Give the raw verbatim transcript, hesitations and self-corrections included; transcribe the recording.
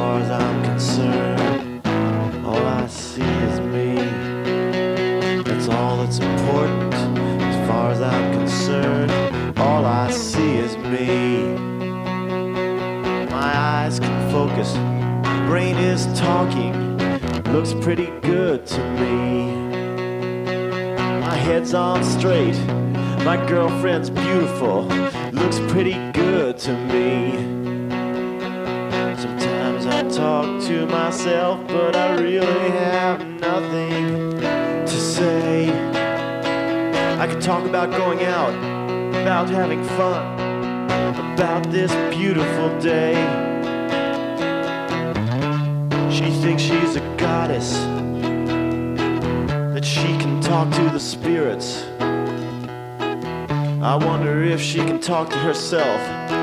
far as I'm concerned, all I see is me. That's all that's important. As far as I'm concerned, all I see is me. My eyes can focus, brain is talking, looks pretty good to me. My head's on straight, my girlfriend's beautiful, looks pretty good to me. Sometimes I talk to myself, but I really have nothing to say. I could talk about going out, about having fun, about this beautiful day. She thinks she's a goddess, that she can talk to the spirits. I wonder if she can talk to herself.